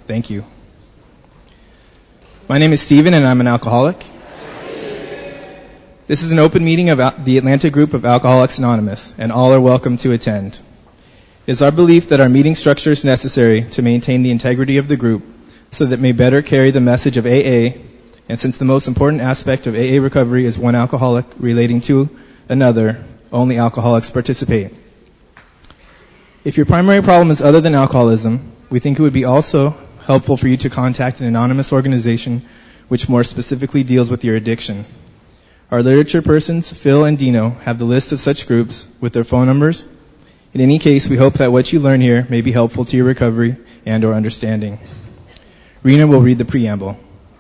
Thank you. My name is Stephen, and I'm an alcoholic. This is an open meeting of the Atlanta group of Alcoholics Anonymous, and all are welcome to attend. It is our belief that our meeting structure is necessary to maintain the integrity of the group so that it may better carry the message of AA, and since the most important aspect of AA recovery is one alcoholic relating to another, only alcoholics participate. If your primary problem is other than alcoholism, we think it would be also helpful for you to contact an anonymous organization which more specifically deals with your addiction. Our literature persons, Phil and Dino, have the list of such groups with their phone numbers. In any case, we hope that what you learn here may be helpful to your recovery and or understanding. Rena will read the preamble.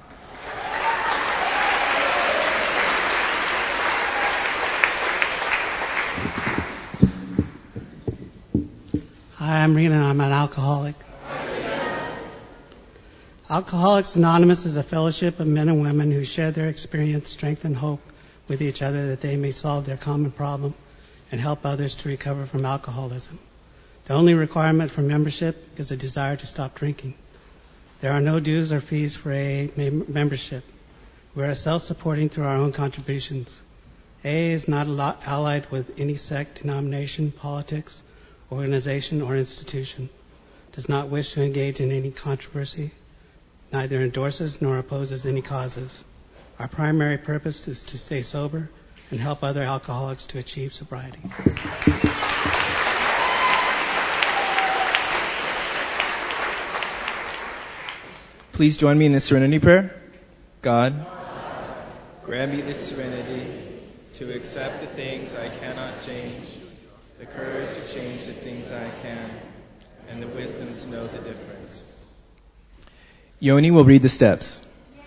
Hi, I'm Rena. I'm an alcoholic. Alcoholics Anonymous is a fellowship of men and women who share their experience, strength, and hope with each other that they may solve their common problem and help others to recover from alcoholism. The only requirement for membership is a desire to stop drinking. There are no dues or fees for AA membership. We are self-supporting through our own contributions. AA is not allied with any sect, denomination, politics, organization, or institution, does not wish to engage in any controversy, neither endorses nor opposes any causes. Our primary purpose is to stay sober and help other alcoholics to achieve sobriety. Please join me in the serenity prayer. God, grant me the serenity to accept the things I cannot change, the courage to change the things I can, and the wisdom to know the difference. Yoni will read the steps.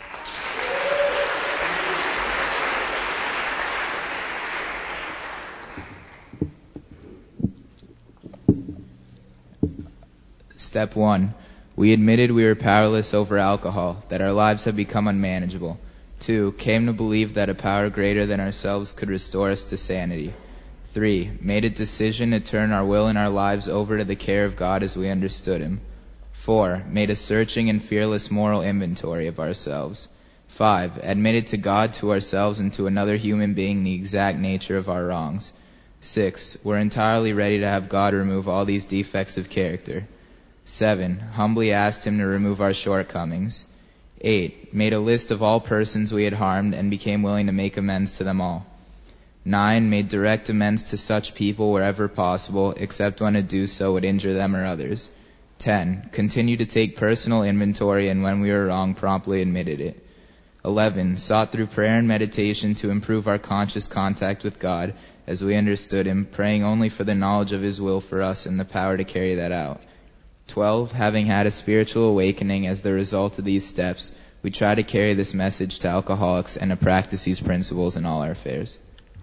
Step 1. We admitted we were powerless over alcohol, that our lives had become unmanageable. 2. Came to believe that a power greater than ourselves could restore us to sanity. 3. Made a decision to turn our will and our lives over to the care of God as we understood Him. 4. Made a searching and fearless moral inventory of ourselves. 5. Admitted to God, to ourselves, and to another human being the exact nature of our wrongs. 6. We're entirely ready to have God remove all these defects of character. 7. Humbly asked Him to remove our shortcomings. 8. Made a list of all persons we had harmed and became willing to make amends to them all. 9. Made direct amends to such people wherever possible, except when to do so would injure them or others. 10. Continued to take personal inventory, and when we were wrong, promptly admitted it. 11. Sought through prayer and meditation to improve our conscious contact with God as we understood Him, praying only for the knowledge of His will for us and the power to carry that out. 12. Having had a spiritual awakening as the result of these steps, we try to carry this message to alcoholics and to practice these principles in all our affairs.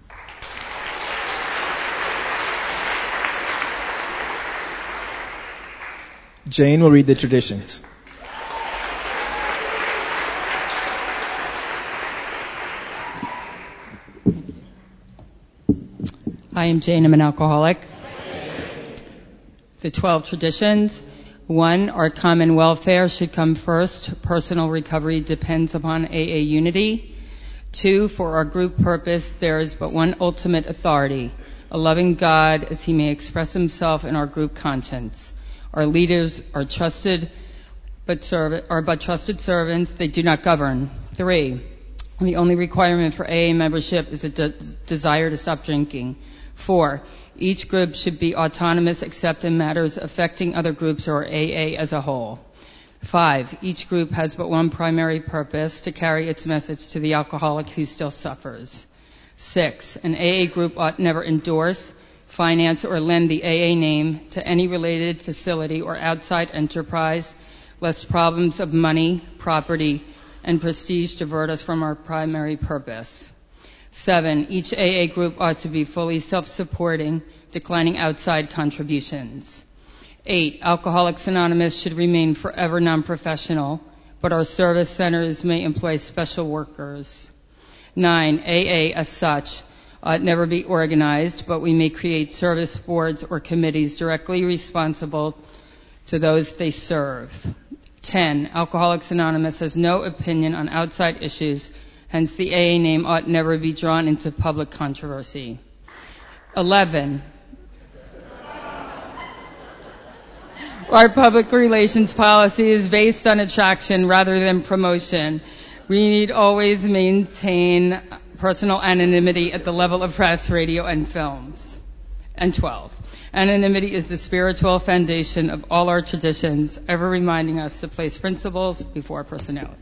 Jane will read the traditions. I am Jane. I'm an alcoholic. The 12 traditions. 1. Our common welfare should come first. Personal recovery depends upon AA unity. 2. For our group purpose, there is but one ultimate authority, a loving God as He may express Himself in our group conscience. Our leaders are but trusted servants. They do not govern. 3. The only requirement for AA membership is a desire to stop drinking. 4. Each group should be autonomous except in matters affecting other groups or AA as a whole. 5. Each group has but one primary purpose, to carry its message to the alcoholic who still suffers. 6. An AA group ought never endorse, finance, or lend the AA name to any related facility or outside enterprise, lest problems of money, property, and prestige divert us from our primary purpose. 7. Each AA group ought to be fully self-supporting, declining outside contributions. 8. Alcoholics Anonymous should remain forever non-professional, but our service centers may employ special workers. 9. AA as such ought never be organized, but we may create service boards or committees directly responsible to those they serve. 10, Alcoholics Anonymous has no opinion on outside issues, hence the AA name ought never be drawn into public controversy. 11, our public relations policy is based on attraction rather than promotion. We need always maintain personal anonymity at the level of press, radio, and films. And 12, anonymity is the spiritual foundation of all our traditions, ever reminding us to place principles before personality.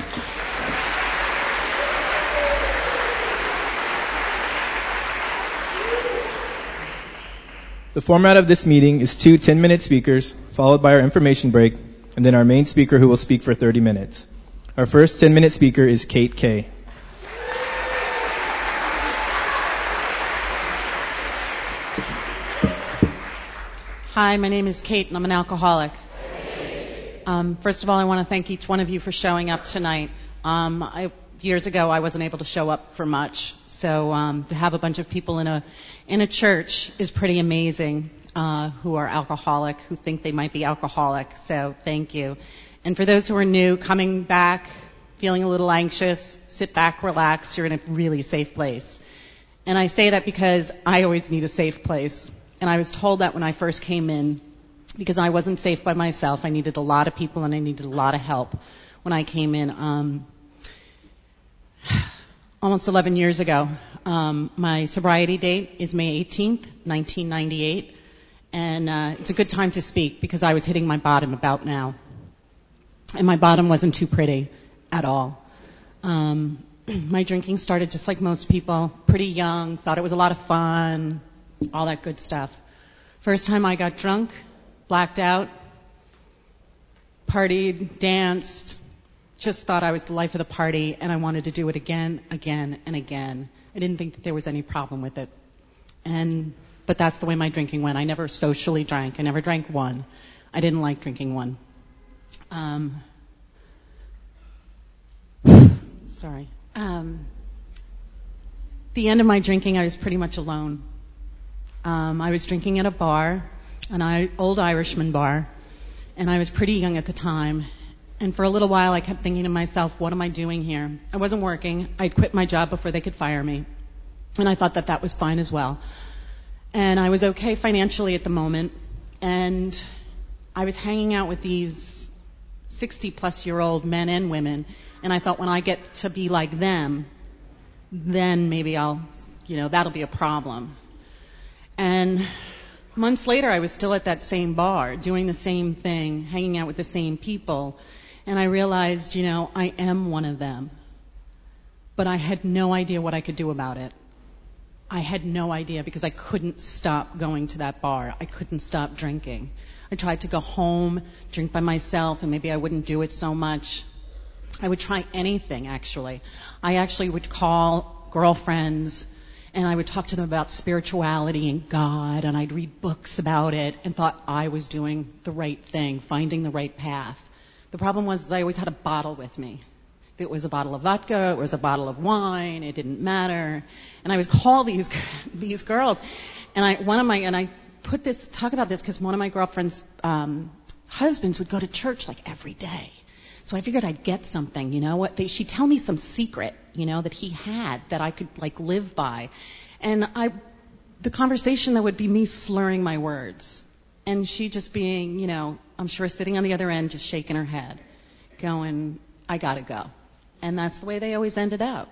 The format of this meeting is 2 10-minute speakers, followed by our information break, and then our main speaker who will speak for 30 minutes. Our first 10-minute speaker is Kate Kay. Hi, my name is Kate, and I'm an alcoholic. First of all, I want to thank each one of you for showing up tonight. Years ago, I wasn't able to show up for much, so to have a bunch of people in a church is pretty amazing, who are alcoholic, who think they might be alcoholic. So thank you. And for those who are new, coming back, feeling a little anxious, sit back, relax. You're in a really safe place. And I say that because I always need a safe place. And I was told that when I first came in, because I wasn't safe by myself. I needed a lot of people and I needed a lot of help when I came in. Almost 11 years ago. My sobriety date is May 18th, 1998. And it's a good time to speak because I was hitting my bottom about now. And my bottom wasn't too pretty at all. My drinking started just like most people, pretty young, thought it was a lot of fun, all that good stuff. First time I got drunk, blacked out, partied, danced, just thought I was the life of the party, and I wanted to do it again, and again. I didn't think that there was any problem with it. But that's the way my drinking went. I never socially drank. I never drank one. I didn't like drinking one. Sorry. The end of my drinking, I was pretty much alone. I was drinking at a bar, an old Irishman bar, and I was pretty young at the time. And for a little while, I kept thinking to myself, what am I doing here? I wasn't working. I'd quit my job before they could fire me. And I thought that that was fine as well. And I was okay financially at the moment. And I was hanging out with these 60-plus-year-old men and women. And I thought when I get to be like them, then maybe that'll be a problem. And months later, I was still at that same bar, doing the same thing, hanging out with the same people. And I realized, I am one of them. But I had no idea what I could do about it. I had no idea because I couldn't stop going to that bar. I couldn't stop drinking. I tried to go home, drink by myself, and maybe I wouldn't do it so much. I would try anything, actually. I actually would call girlfriends, and I would talk to them about spirituality and God, and I'd read books about it and thought I was doing the right thing, finding the right path. The problem was I always had a bottle with me. If it was a bottle of vodka, it was a bottle of wine, it didn't matter. And I would call these girls, and I talk about this because one of my girlfriend's husbands would go to church like every day. So I figured I'd get something, she'd tell me some secret, that he had that I could live by. And the conversation that would be me slurring my words and she just being, I'm sure sitting on the other end, just shaking her head, going, I gotta go. And that's the way they always ended up.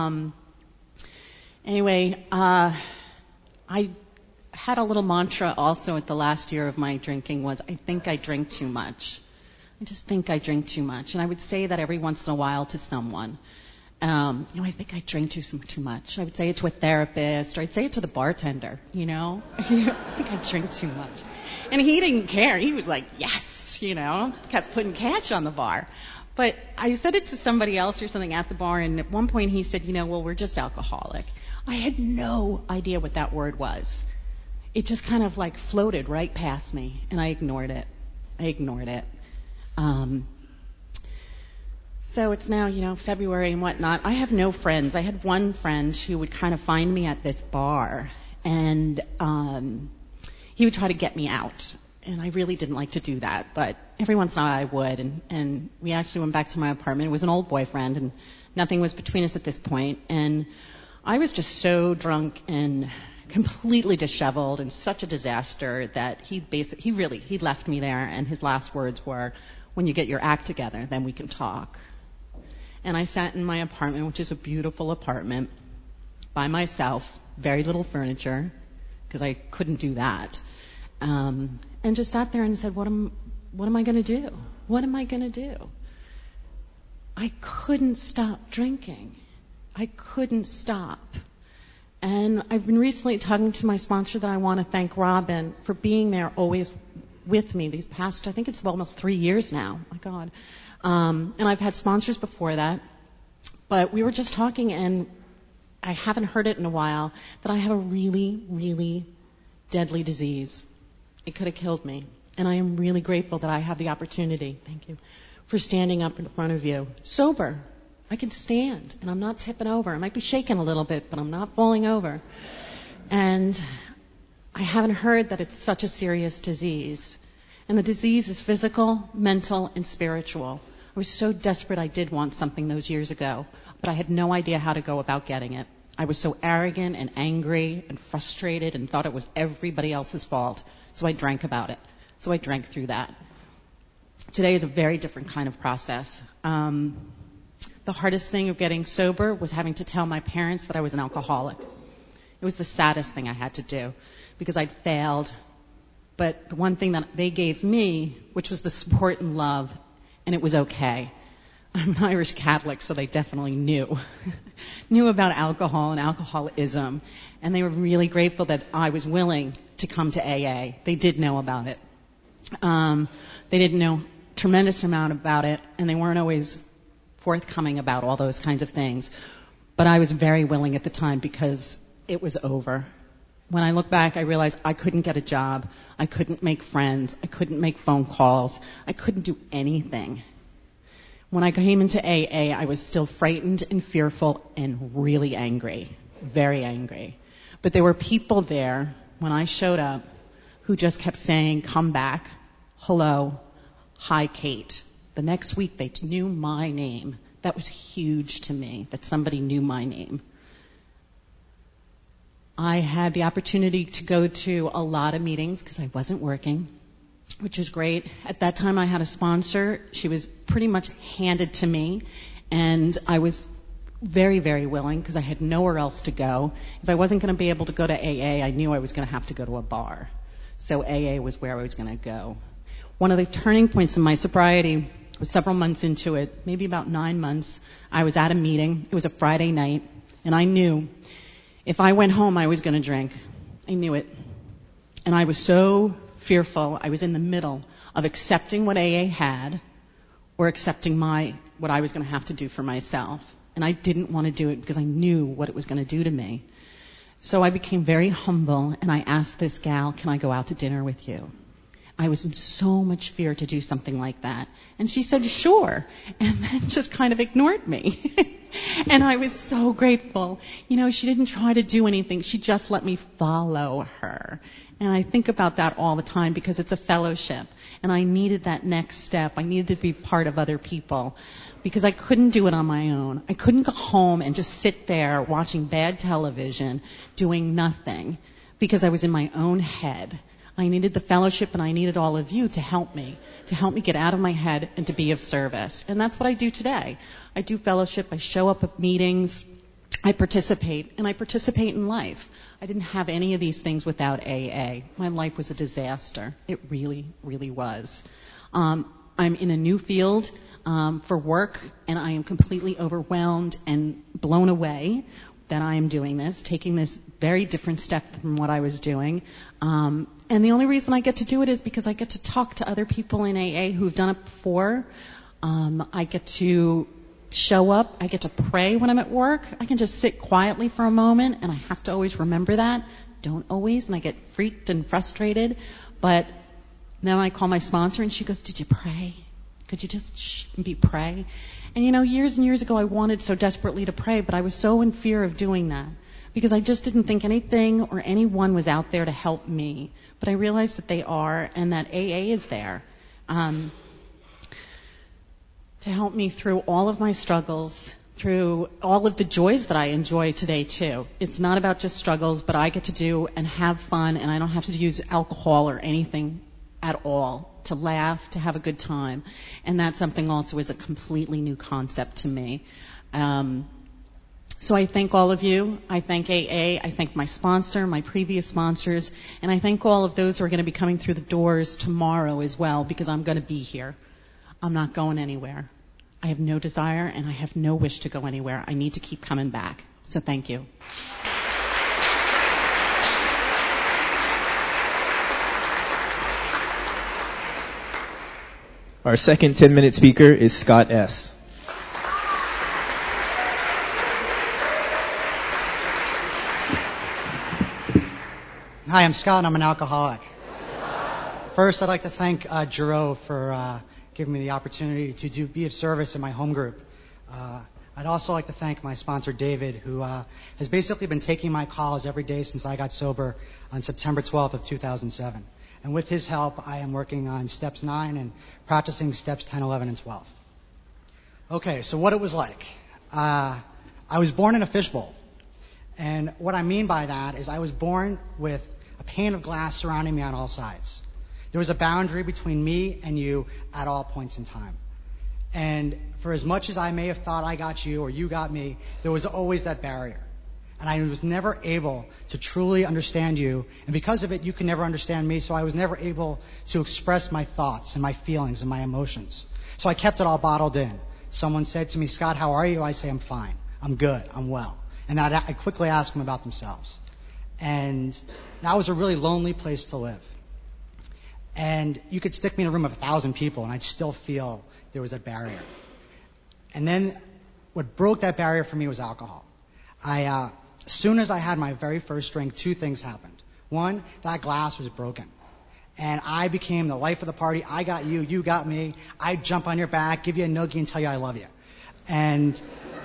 Anyway, I had a little mantra also at the last year of my drinking was, I think I drink too much. I just think I drink too much. And I would say that every once in a while to someone. I think I drink too much. I would say it to a therapist, or I'd say it to the bartender, I think I drink too much. And he didn't care. He was like, yes, kept putting cash on the bar. But I said it to somebody else or something at the bar, and at one point he said, well, we're just alcoholic. I had no idea what that word was. It just kind of floated right past me, and I ignored it. So it's now, February and whatnot. I have no friends. I had one friend who would kind of find me at this bar, and he would try to get me out. And I really didn't like to do that, but every once in a while I would. And we actually went back to my apartment. It was an old boyfriend, and nothing was between us at this point. And I was just so drunk and completely disheveled and such a disaster that he left me there, and his last words were, "When you get your act together, then we can talk." And I sat in my apartment, which is a beautiful apartment, by myself, very little furniture, because I couldn't do that. And just sat there and said, what am I going to do? What am I going to do? I couldn't stop drinking. I couldn't stop. And I've been recently talking to my sponsor that I want to thank Robin for being there always with me these past, I think it's almost 3 years now. My God. And I've had sponsors before that. But we were just talking, and I haven't heard it in a while, that I have a really, really deadly disease. It could have killed me. And I am really grateful that I have the opportunity, thank you, for standing up in front of you. Sober. I can stand, and I'm not tipping over. I might be shaking a little bit, but I'm not falling over. And I haven't heard that it's such a serious disease. And the disease is physical, mental, and spiritual. I was so desperate I did want something those years ago, but I had no idea how to go about getting it. I was so arrogant and angry and frustrated and thought it was everybody else's fault. So I drank about it. So I drank through that. Today is a very different kind of process. The hardest thing of getting sober was having to tell my parents that I was an alcoholic. It was the saddest thing I had to do because I'd failed. But the one thing that they gave me, which was the support and love, and it was okay. I'm an Irish Catholic, so they definitely knew about alcohol and alcoholism. And they were really grateful that I was willing to come to AA. They did know about it. They didn't know a tremendous amount about it, and they weren't always forthcoming about all those kinds of things. But I was very willing at the time because it was over. When I look back, I realized I couldn't get a job. I couldn't make friends. I couldn't make phone calls. I couldn't do anything. When I came into AA, I was still frightened and fearful and really angry, very angry. But there were people there when I showed up who just kept saying, "Come back, hello, hi, Kate." The next week, they knew my name. That was huge to me, that somebody knew my name. I had the opportunity to go to a lot of meetings because I wasn't working, which was great. At that time, I had a sponsor. She was pretty much handed to me, and I was very, very willing because I had nowhere else to go. If I wasn't going to be able to go to AA, I knew I was going to have to go to a bar. So AA was where I was going to go. One of the turning points in my sobriety was several months into it, maybe about 9 months. I was at a meeting. It was a Friday night, and I knew if I went home, I was going to drink. I knew it. And I was so fearful. I was in the middle of accepting what AA had or accepting what I was going to have to do for myself. And I didn't want to do it because I knew what it was going to do to me. So I became very humble, and I asked this gal, "Can I go out to dinner with you?" I was in so much fear to do something like that. And she said, "Sure," and then just kind of ignored me. And I was so grateful. You know, she didn't try to do anything. She just let me follow her. And I think about that all the time because it's a fellowship. And I needed that next step. I needed to be part of other people because I couldn't do it on my own. I couldn't go home and just sit there watching bad television doing nothing because I was in my own head. I needed the fellowship, and I needed all of you to help me get out of my head and to be of service. And that's what I do today. I do fellowship. I show up at meetings. I participate, and I participate in life. I didn't have any of these things without AA. My life was a disaster. It really, really was. I'm in a new field for work, and I am completely overwhelmed and blown away that I am doing this, taking this very different step from what I was doing. And the only reason I get to do it is because I get to talk to other people in AA who've done it before. I get to show up. I get to pray when I'm at work. I can just sit quietly for a moment, and I have to always remember that. Don't always, and I get freaked and frustrated. But then I call my sponsor, and she goes, "Did you pray? Could you just pray?" And, you know, years and years ago, I wanted so desperately to pray, but I was so in fear of doing that because I just didn't think anything or anyone was out there to help me. But I realized that they are, and that AA is there to help me through all of my struggles, through all of the joys that I enjoy today too. It's not about just struggles, but I get to do and have fun, and I don't have to use alcohol or anything at all to laugh, to have a good time. And that something also is a completely new concept to me. So I thank all of you. I thank AA. I thank my sponsor, my previous sponsors, and I thank all of those who are going to be coming through the doors tomorrow as well, because I'm going to be here. I'm not going anywhere. I have no desire and I have no wish to go anywhere. I need to keep coming back. So thank you. Our second 10-minute speaker is Scott S. Hi, I'm Scott and I'm an alcoholic. First, I'd like to thank Jero for giving me the opportunity to be of service in my home group. I'd also like to thank my sponsor, David, who has basically been taking my calls every day since I got sober on September 12th of 2007. And with his help, I am working on steps 9 and practicing steps 10, 11, and 12. Okay, so what it was like. I was born in a fishbowl. And what I mean by that is I was born with a pane of glass surrounding me on all sides. There was a boundary between me and you at all points in time. And for as much as I may have thought I got you or you got me, there was always that barrier. And I was never able to truly understand you. And because of it, you can never understand me. So I was never able to express my thoughts and my feelings and my emotions. So I kept it all bottled in. Someone said to me, Scott, how are you? I say, I'm fine. I'm good. I'm well. And I quickly ask them about themselves. And that was a really lonely place to live. And you could stick me in a room of 1,000 people, and I'd still feel there was a barrier. And then what broke that barrier for me was alcohol. As soon as I had my very first drink, 2 things happened. One, that glass was broken. And I became the life of the party. I got you, you got me. I'd jump on your back, give you a noogie, and tell you I love you. And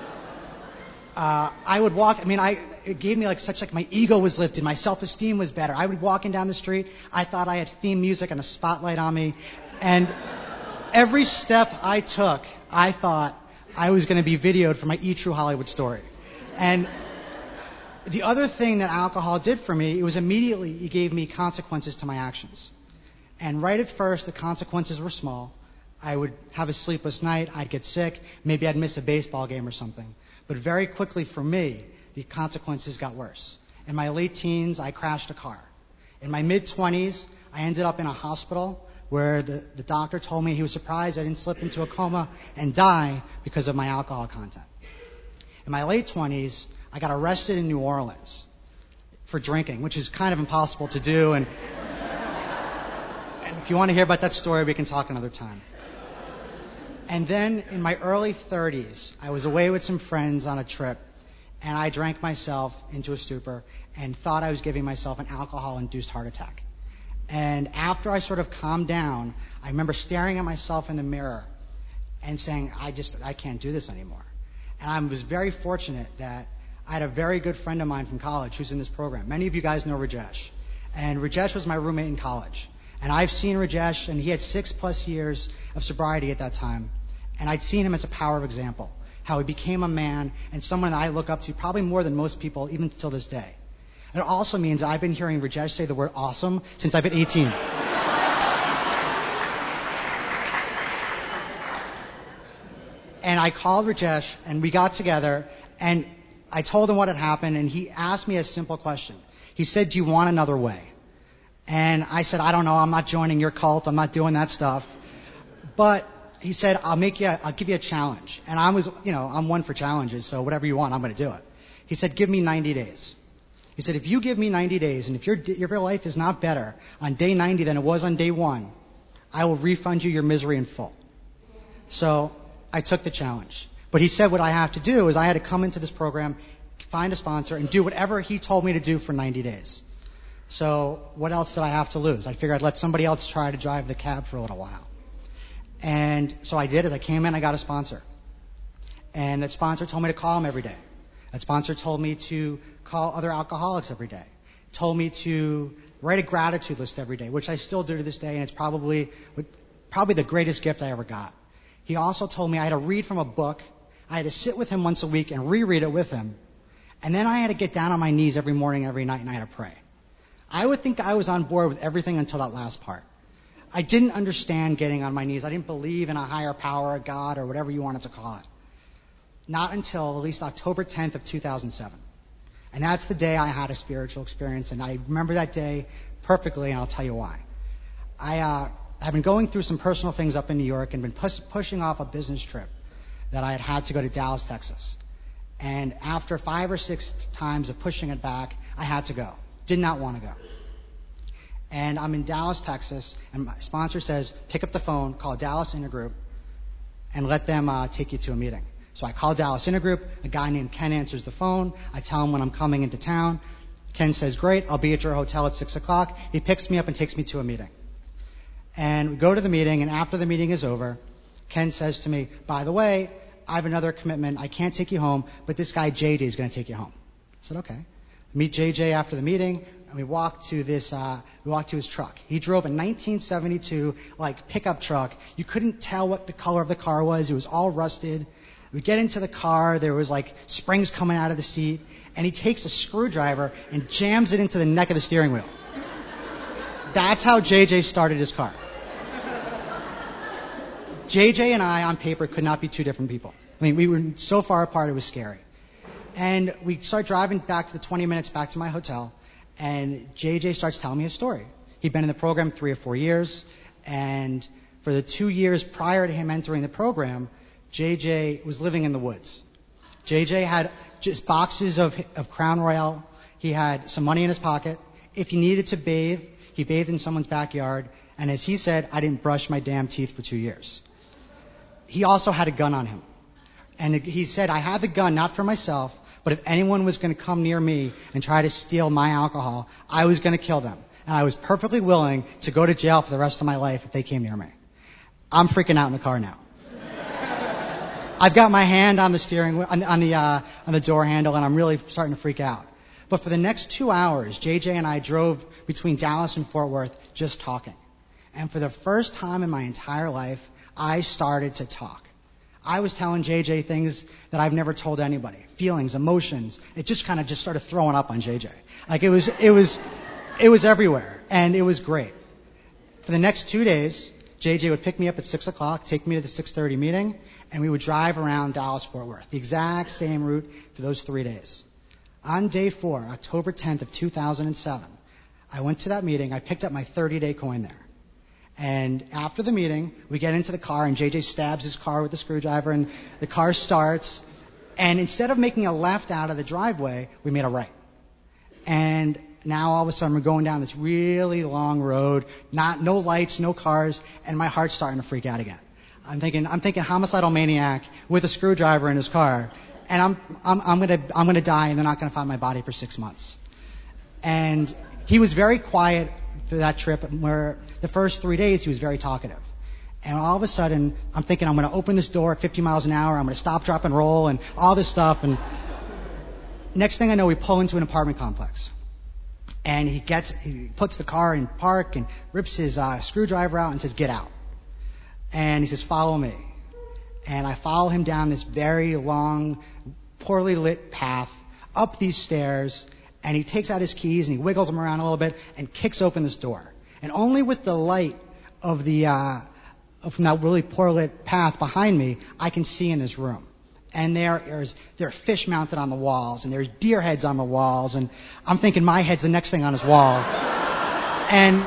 I would walk, it gave me my ego was lifted, my self-esteem was better. I would be walking down the street, I thought I had theme music and a spotlight on me, and every step I took, I thought I was going to be videoed for my E! True Hollywood story. And the other thing that alcohol did for me, it gave me consequences to my actions. And right at first, the consequences were small. I would have a sleepless night, I'd get sick, maybe I'd miss a baseball game or something. But very quickly for me, the consequences got worse. In my late teens, I crashed a car. In my mid-20s, I ended up in a hospital where the doctor told me he was surprised I didn't slip into a coma and die because of my alcohol content. In my late 20s, I got arrested in New Orleans for drinking, which is kind of impossible to do. And if you want to hear about that story, we can talk another time. And then in my early 30s, I was away with some friends on a trip, and I drank myself into a stupor and thought I was giving myself an alcohol-induced heart attack. And after I sort of calmed down, I remember staring at myself in the mirror and saying, I can't do this anymore. And I was very fortunate that I had a very good friend of mine from college who's in this program. Many of you guys know Rajesh. And Rajesh was my roommate in college. And I've seen Rajesh, and he had 6+ years of sobriety at that time. And I'd seen him as a power of example, how he became a man and someone that I look up to probably more than most people, even till this day. It also means I've been hearing Rajesh say the word awesome since I've been 18. And I called Rajesh, and we got together, and I told him what had happened, and he asked me a simple question. He said, do you want another way? And I said, I don't know, I'm not joining your cult, I'm not doing that stuff. But he said, I'll give you a challenge. And I'm one for challenges, so whatever you want, I'm going to do it. He said, give me 90 days. He said, if you give me 90 days, and if your life is not better on day 90 than it was on day 1, I will refund you your misery in full. So I took the challenge. But he said what I have to do is I had to come into this program, find a sponsor, and do whatever he told me to do for 90 days. So what else did I have to lose? I figured I'd let somebody else try to drive the cab for a little while. And so I did. As I came in, I got a sponsor. And that sponsor told me to call him every day. That sponsor told me to call other alcoholics every day. Told me to write a gratitude list every day, which I still do to this day, and it's probably the greatest gift I ever got. He also told me I had to read from a book. I had to sit with him once a week and reread it with him. And then I had to get down on my knees every morning, every night, and I had to pray. I would think I was on board with everything until that last part. I didn't understand getting on my knees. I didn't believe in a higher power, a God, or whatever you wanted to call it. Not until at least October 10th of 2007. And that's the day I had a spiritual experience, and I remember that day perfectly, and I'll tell you why. I have been going through some personal things up in New York and been pushing off a business trip that I had to go to Dallas, Texas. And after 5 or 6 times of pushing it back, I had to go. Did not want to go. And I'm in Dallas, Texas, and my sponsor says, pick up the phone, call Dallas Intergroup, and let them take you to a meeting. So I call Dallas Intergroup. A guy named Ken answers the phone. I tell him when I'm coming into town. Ken says, great, I'll be at your hotel at 6 o'clock. He picks me up and takes me to a meeting. And we go to the meeting, and after the meeting is over, Ken says to me, by the way, I have another commitment. I can't take you home, but this guy JJ is going to take you home. I said, okay. Meet JJ after the meeting, and we walked to his truck. He drove a 1972 pickup truck. You couldn't tell what the color of the car was. It was all rusted. We get into the car. There was springs coming out of the seat, and he takes a screwdriver and jams it into the neck of the steering wheel. That's how JJ started his car. JJ and I, on paper, could not be two different people. I mean, we were so far apart, it was scary. And we start driving back to the 20 minutes back to my hotel, and JJ starts telling me his story. He'd been in the program 3 or 4 years, and for the 2 years prior to him entering the program, JJ was living in the woods. JJ had just boxes of Crown Royal. He had some money in his pocket. If he needed to bathe, he bathed in someone's backyard. And as he said, I didn't brush my damn teeth for 2 years. He also had a gun on him. And he said, I had the gun not for myself, but if anyone was going to come near me and try to steal my alcohol, I was going to kill them. And I was perfectly willing to go to jail for the rest of my life if they came near me. I'm freaking out in the car now. I've got my hand on the steering wheel, on the door handle, and I'm really starting to freak out. But for the next 2 hours, JJ and I drove between Dallas and Fort Worth just talking. And for the first time in my entire life, I started to talk. I was telling JJ things that I've never told anybody. Feelings, emotions. It just kind of just started throwing up on JJ. It was everywhere. And it was great. For the next 2 days, JJ would pick me up at 6 o'clock, take me to the 6:30 meeting, and we would drive around Dallas-Fort Worth. The exact same route for those 3 days. On day 4, October 10th of 2007, I went to that meeting. I picked up my 30-day coin there. And after the meeting, we get into the car, and JJ stabs his car with the screwdriver, and the car starts. And instead of making a left out of the driveway, we made a right. And now all of a sudden we're going down this really long road, no lights, no cars, and my heart's starting to freak out again. I'm thinking homicidal maniac with a screwdriver in his car, and I'm gonna die, and they're not gonna find my body for 6 months. And he was very quiet for that trip, where the first 3 days he was very talkative. And all of a sudden, I'm thinking I'm going to open this door at 50 miles an hour, I'm going to stop, drop, and roll, and all this stuff. And next thing I know, we pull into an apartment complex. And he puts the car in park and rips his screwdriver out and says, get out. And he says, follow me. And I follow him down this very long, poorly lit path, up these stairs, and he takes out his keys and he wiggles them around a little bit and kicks open this door. And only with the light of from that really poor lit path behind me, I can see in this room. And there are fish mounted on the walls, and there's deer heads on the walls, and I'm thinking my head's the next thing on his wall. And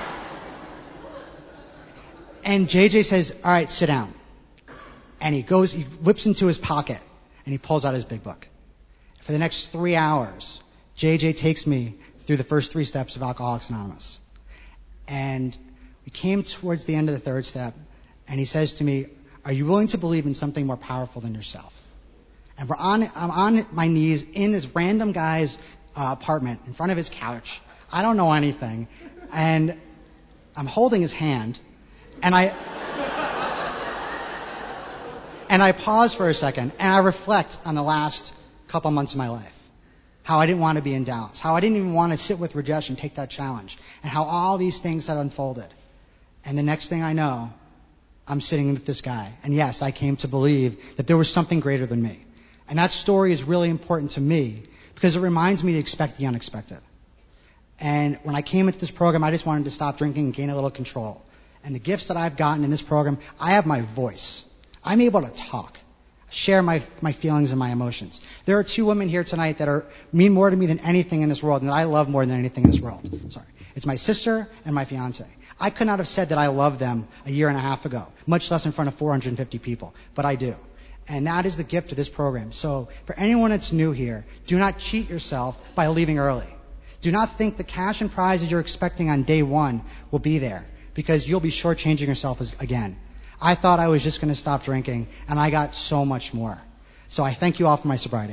JJ says, all right, sit down. And he whips into his pocket, and he pulls out his big book. For the next 3 hours, JJ takes me through the first 3 steps of Alcoholics Anonymous. And we came towards the end of the 3rd step, and he says to me, are you willing to believe in something more powerful than yourself? And I'm on my knees in this random guy's apartment in front of his couch. I don't know anything. And I'm holding his hand, and I pause for a second, and I reflect on the last couple months of my life. How I didn't want to be in Dallas. How I didn't even want to sit with Rajesh and take that challenge. And how all these things had unfolded. And the next thing I know, I'm sitting with this guy. And yes, I came to believe that there was something greater than me. And that story is really important to me because it reminds me to expect the unexpected. And when I came into this program, I just wanted to stop drinking and gain a little control. And the gifts that I've gotten in this program, I have my voice. I'm able to talk, share my feelings and my emotions. There are two women here tonight that mean more to me than anything in this world, and that I love more than anything in this world. Sorry. It's my sister and my fiance. I could not have said that I love them a year and a half ago, much less in front of 450 people, but I do. And that is the gift of this program. So for anyone that's new here, do not cheat yourself by leaving early. Do not think the cash and prizes you're expecting on day one will be there, because you'll be shortchanging yourself again. I thought I was just going to stop drinking, and I got so much more. So I thank you all for my sobriety.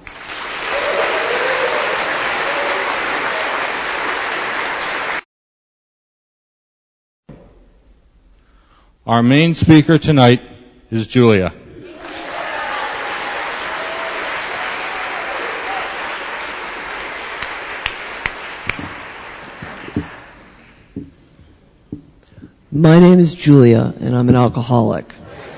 Our main speaker tonight is Julia. My name is Julia, and I'm an alcoholic.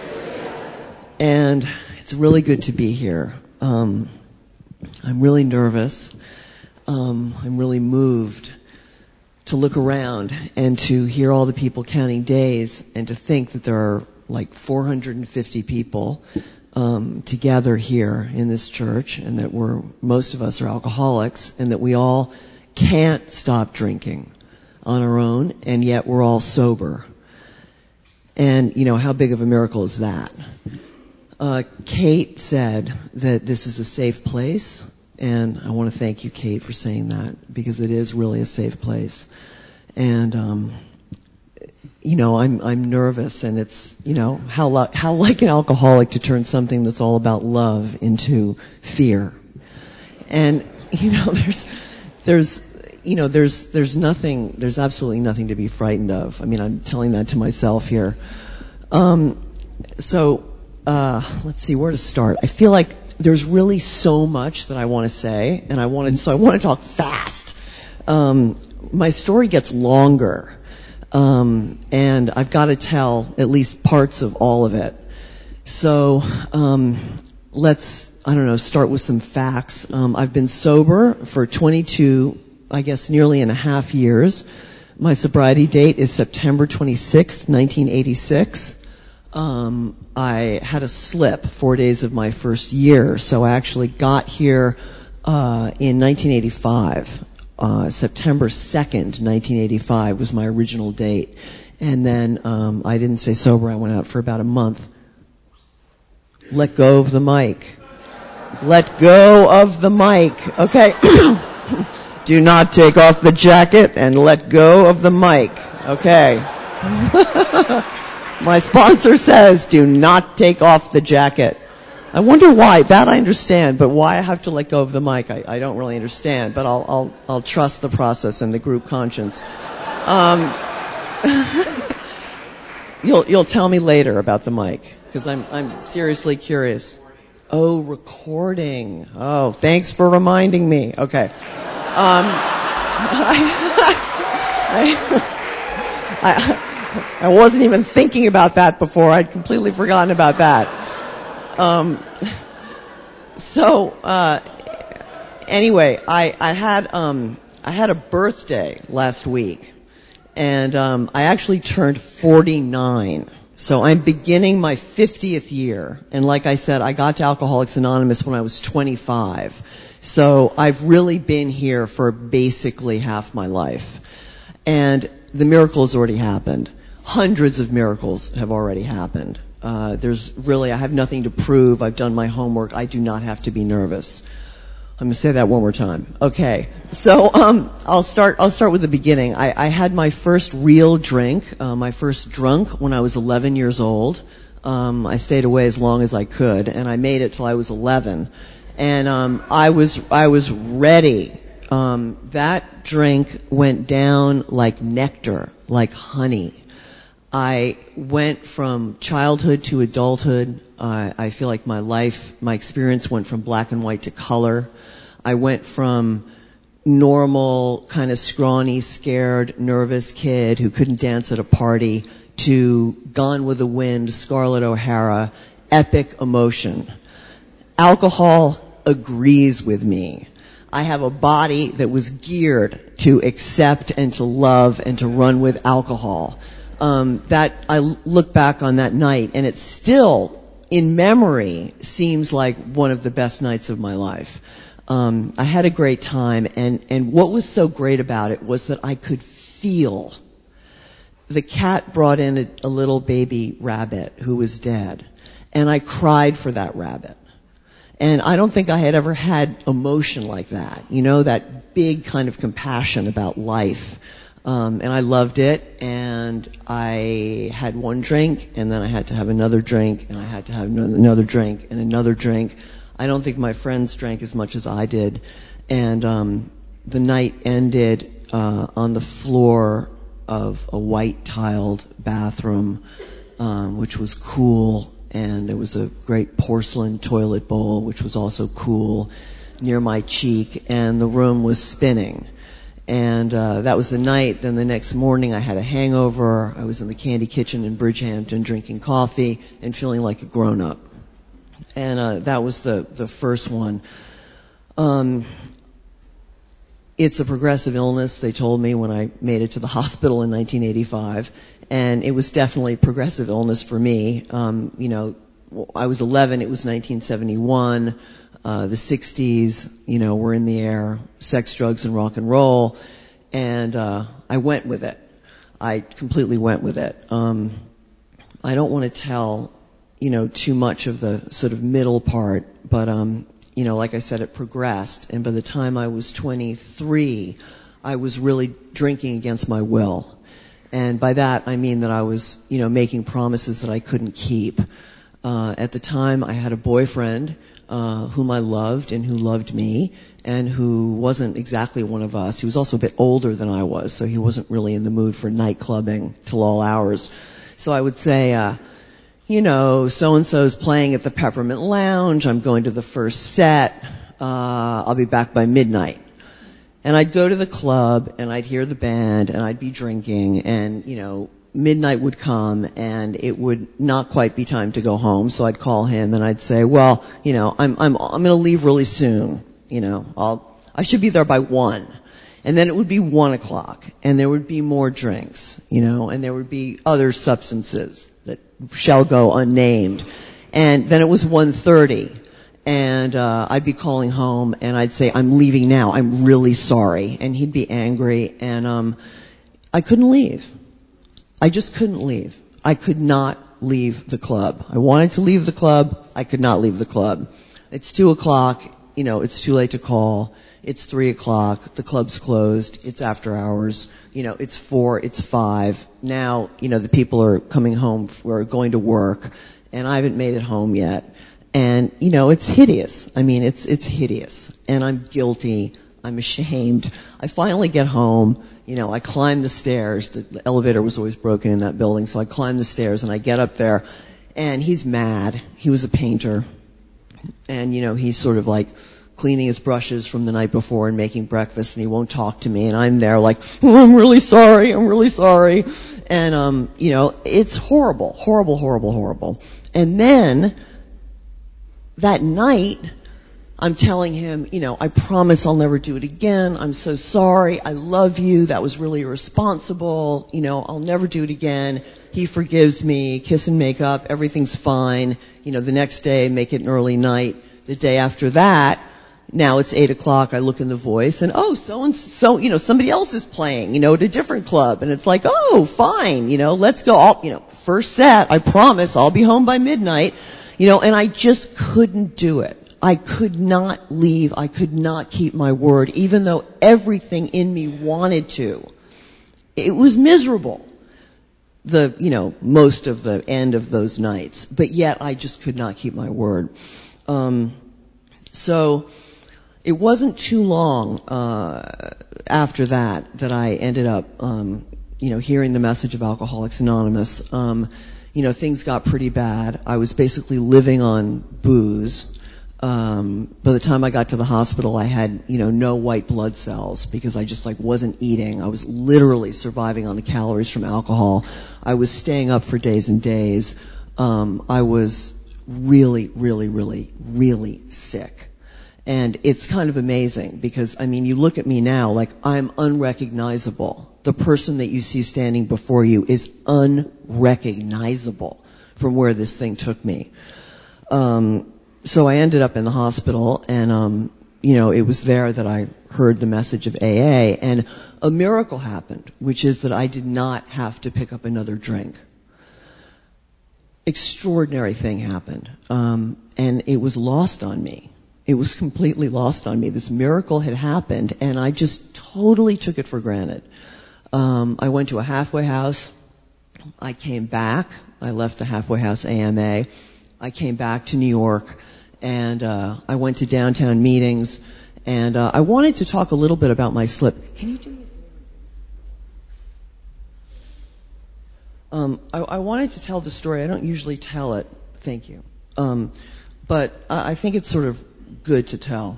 And it's really good to be here. I'm really nervous. I'm really moved to look around and to hear all the people counting days and to think that there are like 450 people together here in this church, and that most of us are alcoholics, and that we all can't stop drinking on our own, and yet we're all sober. And, how big of a miracle is that? Kate said that this is a safe place, and I want to thank you, Kate, for saying that, because it is really a safe place. And, I'm nervous, and it's, how like an alcoholic to turn something that's all about love into fear. And, there's absolutely nothing to be frightened of. I mean, I'm telling that to myself here. Let's see where to start. I feel like there's really so much that I want to say, and I want to talk fast. My story gets longer, and I've got to tell at least parts of all of it. So, let's, start with some facts. I've been sober for 22, I guess, nearly and a half years. My sobriety date is September 26th, 1986. I had a slip 4 days of my first year, so I actually got here in 1985. September 2nd, 1985 was my original date. And then I didn't stay sober. I went out for about a month. Let go of the mic. Let go of the mic. Okay. Do not take off the jacket and let go of the mic. Okay. My sponsor says, do not take off the jacket. I wonder why. That I understand, but why I have to let go of the mic, I don't really understand. But I'll trust the process and the group conscience. You'll tell me later about the mic, because I'm seriously curious. Oh, recording. Oh, thanks for reminding me. Okay. I wasn't even thinking about that before. I'd completely forgotten about that. Anyway, I had a birthday last week, and I actually turned 49. So I'm beginning my 50th year, and like I said, I got to Alcoholics Anonymous when I was 25. So I've really been here for basically half my life. And the miracle has already happened. Hundreds of miracles have already happened. I have nothing to prove. I've done my homework. I do not have to be nervous. I'm going to say that one more time. Okay. So, I'll start with the beginning. I had my first real drink, my first drunk when I was 11 years old. I stayed away as long as I could, and I made it till I was 11. And, I was ready. That drink went down like nectar, like honey. I went from childhood to adulthood. I feel like my experience went from black and white to color. I went from normal, kind of scrawny, scared, nervous kid who couldn't dance at a party to Gone with the Wind, Scarlett O'Hara, epic emotion. Alcohol agrees with me. I have a body that was geared to accept and to love and to run with alcohol. That I look back on that night, and it still, in memory, seems like one of the best nights of my life. I had a great time, and what was so great about it was that I could feel. The cat brought in a little baby rabbit who was dead, and I cried for that rabbit. And I don't think I had ever had emotion like that, that big kind of compassion about life. And I loved it, and I had one drink, and then I had to have another drink, and I had to have another drink, and another drink. I don't think my friends drank as much as I did. And the night ended on the floor of a white-tiled bathroom, which was cool, and there was a great porcelain toilet bowl, which was also cool, near my cheek, and the room was spinning. And that was the night. Then the next morning I had a hangover. I was in the Candy Kitchen in Bridgehampton drinking coffee and feeling like a grown-up. And that was the first one. It's a progressive illness, they told me when I made it to the hospital in 1985. And it was definitely a progressive illness for me. I was 11, it was 1971. The 60s, were in the air, sex, drugs, and rock and roll. And I went with it. I completely went with it. I don't want to tell, too much of the sort of middle part, but, like I said, it progressed. And by the time I was 23, I was really drinking against my will. And by that, I mean that I was, making promises that I couldn't keep. At the time, I had a boyfriend whom I loved and who loved me, and who wasn't exactly one of us. He was also a bit older than I was, so he wasn't really in the mood for night clubbing till all hours. So I would say, so-and-so's playing at the Peppermint Lounge, I'm going to the first set, I'll be back by midnight. And I'd go to the club, and I'd hear the band, and I'd be drinking, and, midnight would come, and it would not quite be time to go home, so I'd call him, and I'd say, well, I'm gonna leave really soon, I should be there by 1. And then it would be 1 o'clock, and there would be more drinks, and there would be other substances that shall go unnamed. And then it was 1:30, and I'd be calling home, and I'd say, I'm leaving now, I'm really sorry. And he'd be angry, and I couldn't leave. I just couldn't leave. I could not leave the club. I wanted to leave the club, I could not leave the club. It's 2 o'clock, it's too late to call. It's 3 o'clock, the club's closed, it's after hours, it's 4, it's 5. Now, the people are coming home, are going to work, and I haven't made it home yet. And, it's hideous. I mean, it's hideous. And I'm guilty. I'm ashamed. I finally get home. I climb the stairs. The elevator was always broken in that building, so I climb the stairs and I get up there, and he's mad. He was a painter. And, he's sort of like cleaning his brushes from the night before and making breakfast, and he won't talk to me, and I'm there like, I'm really sorry. And, it's horrible, horrible, horrible, horrible. And then, that night, I'm telling him, I promise I'll never do it again. I'm so sorry. I love you. That was really irresponsible. I'll never do it again. He forgives me. Kiss and make up. Everything's fine. The next day, make it an early night. The day after that, now it's 8 o'clock. I look in the Voice, and so-and-so, somebody else is playing, at a different club. And it's like, oh, fine, let's go. First set, I promise I'll be home by midnight. And I just couldn't do it. I could not leave. I could not keep my word, even though everything in me wanted to. It was miserable, most of the end of those nights. But yet I just could not keep my word. So it wasn't too long after that I ended up, hearing the message of Alcoholics Anonymous, things got pretty bad. I was basically living on booze. By the time I got to the hospital, I had, no white blood cells because I just wasn't eating. I was literally surviving on the calories from alcohol. I was staying up for days and days. I was really, really, really, really sick. And it's kind of amazing because, you look at me now, I'm unrecognizable. The person that you see standing before you is unrecognizable from where this thing took me. So I ended up in the hospital, and, it was there that I heard the message of AA, and a miracle happened, which is that I did not have to pick up another drink. Extraordinary thing happened, and it was lost on me. It was completely lost on me. This miracle had happened, and I just totally took it for granted. I went to a halfway house. I came back. I left the halfway house AMA. I came back to New York, and I went to downtown meetings, and I wanted to talk a little bit about my slip. Can you do me a favor? I wanted to tell the story. I don't usually tell it. Thank you. But I think it's sort of good to tell,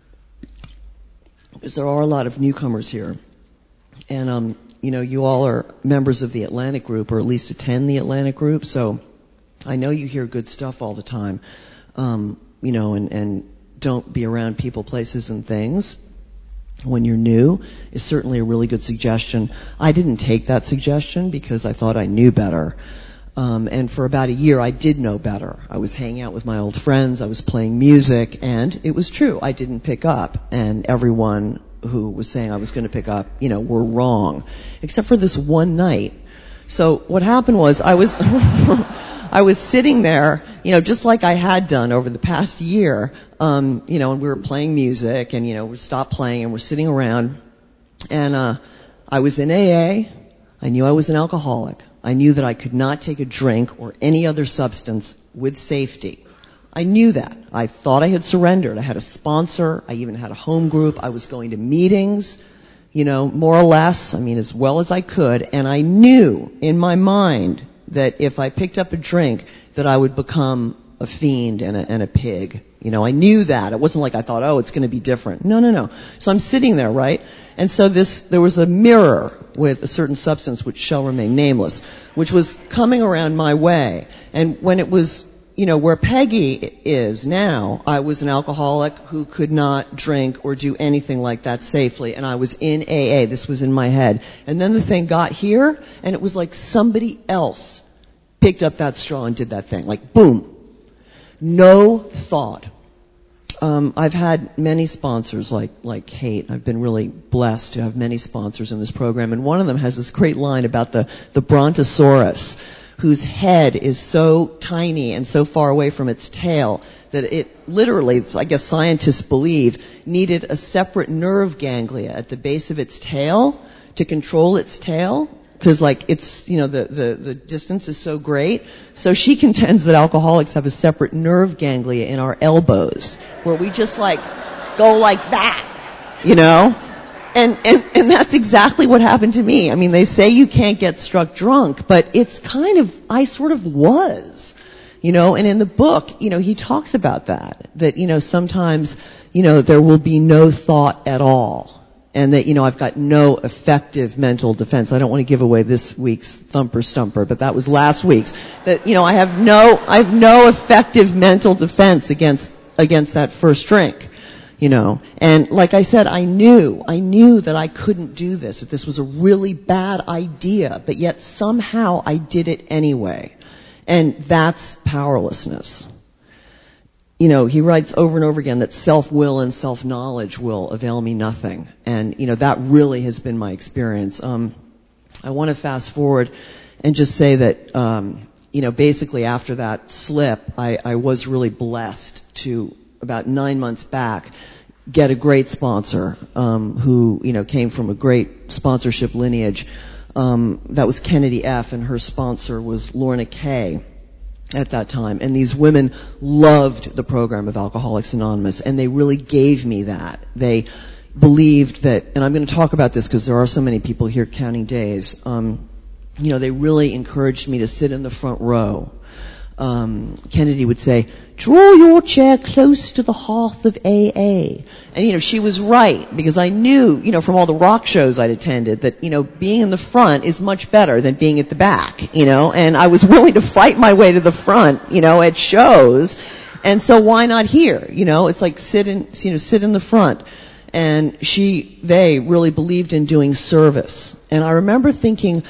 because there are a lot of newcomers here. And, you all are members of the Atlantic Group, or at least attend the Atlantic Group, so I know you hear good stuff all the time, and don't be around people, places, and things when you're new is certainly a really good suggestion. I didn't take that suggestion because I thought I knew better. And for about a year, I did know better. I was hanging out with my old friends, I was playing music, and it was true. I didn't pick up, and everyone who was saying I was going to pick up, were wrong, except for this one night. So what happened was I was I was sitting there, just like I had done over the past year, and we were playing music, and, we stopped playing, and we're sitting around, and I was in AA. I knew I was an alcoholic. I knew that I could not take a drink or any other substance with safety. I knew that. I thought I had surrendered. I had a sponsor. I even had a home group. I was going to meetings, more or less, as well as I could. And I knew in my mind that if I picked up a drink, that I would become a fiend and a pig. I knew that. It wasn't like I thought, it's going to be different. No. So I'm sitting there, right? And so there was a mirror with a certain substance which shall remain nameless, which was coming around my way. And when it was, where Peggy is now, I was an alcoholic who could not drink or do anything like that safely. And I was in AA. This was in my head. And then the thing got here, and it was like somebody else picked up that straw and did that thing. Like, boom. No thought. I've had many sponsors like Kate. I've been really blessed to have many sponsors in this program, and one of them has this great line about the brontosaurus, whose head is so tiny and so far away from its tail that it literally, I guess scientists believe, needed a separate nerve ganglia at the base of its tail to control its tail. Because it's, the distance is so great. So she contends that alcoholics have a separate nerve ganglia in our elbows, where we just go like that, And that's exactly what happened to me. They say you can't get struck drunk, but it's I sort of was, and in the book, he talks about that, sometimes, there will be no thought at all. And that, I've got no effective mental defense. I don't want to give away this week's Thumper Stumper, but that was last week's. That, I have no effective mental defense against that first drink, And like I said, I knew that I couldn't do this, that this was a really bad idea, but yet somehow I did it anyway. And that's powerlessness. He writes over and over again that self-will and self-knowledge will avail me nothing. And, that really has been my experience. I want to fast forward and just say that, basically after that slip, I was really blessed to, about 9 months back, get a great sponsor, who, came from a great sponsorship lineage. That was Kennedy F., and her sponsor was Lorna Kay. At that time. And these women loved the program of Alcoholics Anonymous, and they really gave me that. They, believed that, and I'm going to talk about this because there are so many people here counting days, they really encouraged me to sit in the front row. Kennedy would say, draw your chair close to the hearth of AA. And, she was right, because I knew, from all the rock shows I'd attended that, being in the front is much better than being at the back, and I was willing to fight my way to the front, at shows. And so why not here? It's like sit in the front. And they really believed in doing service. And I remember thinking,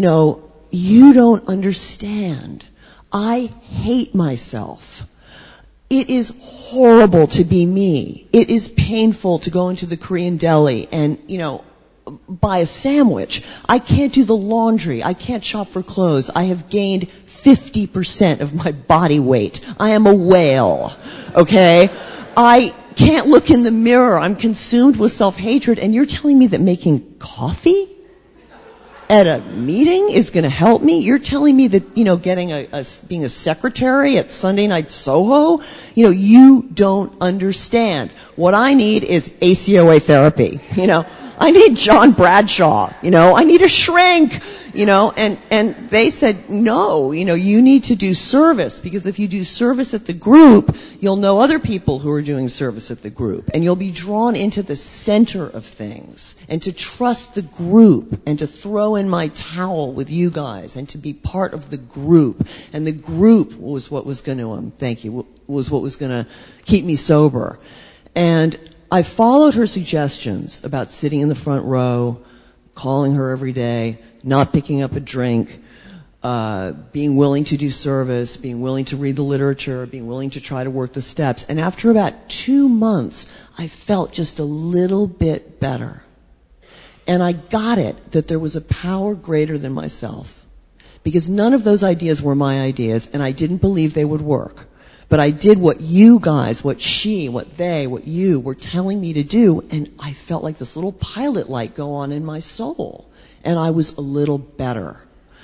you don't understand. I hate myself. It is horrible to be me. It is painful to go into the Korean deli and, buy a sandwich. I can't do the laundry. I can't shop for clothes. I have gained 50% of my body weight. I am a whale. Okay? I can't look in the mirror. I'm consumed with self-hatred. And you're telling me that making coffee at a meeting is going to help me? You're telling me that, getting being a secretary at Sunday Night Soho, you don't understand. What I need is ACOA therapy, I need John Bradshaw, I need a shrink, and they said, no, you need to do service, because if you do service at the group, you'll know other people who are doing service at the group, and you'll be drawn into the center of things, and to trust the group, and to throw in my towel with you guys, and to be part of the group. And the group was what was going to, was what was going to keep me sober. And I followed her suggestions about sitting in the front row, calling her every day, not picking up a drink, being willing to do service, being willing to read the literature, being willing to try to work the steps. And after about 2 months, I felt just a little bit better. And I got it, that there was a power greater than myself. Because none of those ideas were my ideas, and I didn't believe they would work. But I did what you guys, what you were telling me to do, and I felt like this little pilot light go on in my soul. And I was a little better.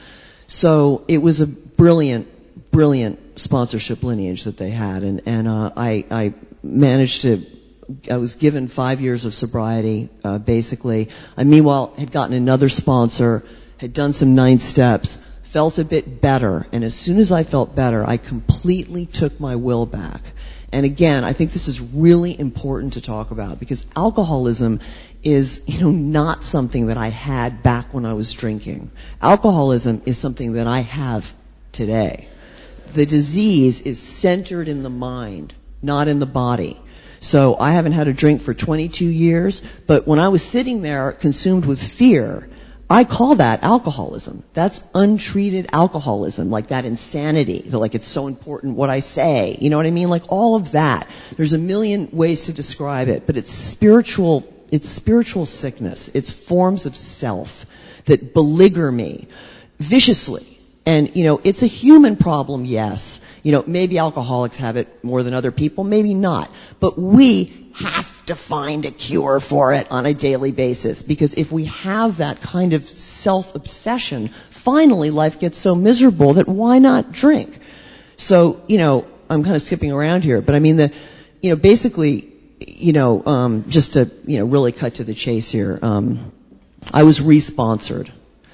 So it was a brilliant, brilliant sponsorship lineage that they had. And I managed to, I was given 5 years of sobriety, basically. I meanwhile had gotten another sponsor, had done some 9 steps, felt a bit better, and as soon as I felt better, I completely took my will back. And again, I think this is really important to talk about, because alcoholism is, not something that I had back when I was drinking. Alcoholism is something that I have today. The disease is centered in the mind, not in the body. So I haven't had a drink for 22 years, but when I was sitting there consumed with fear, I call that alcoholism. That's untreated alcoholism, like that insanity, like it's so important what I say. You know what I mean? Like all of that. There's a million ways to describe it, but it's spiritual sickness. It's forms of self that beleaguer me viciously. And, it's a human problem, yes. Maybe alcoholics have it more than other people, maybe not. But we have to find a cure for it on a daily basis, because if we have that kind of self-obsession, finally life gets so miserable that why not drink? So, I'm kind of skipping around here, but I mean basically, just to, really cut to the chase here, I was re-sponsored.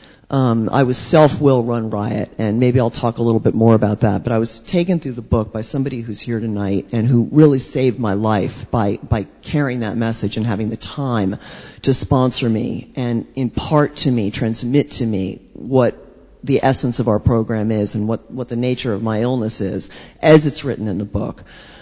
I was Self-Will Run Riot, and maybe I'll talk a little bit more about that, but I was taken through the book by somebody who's here tonight and who really saved my life by carrying that message and having the time to sponsor me and impart to me, transmit to me what the essence of our program is and what the nature of my illness is, as it's written in the book.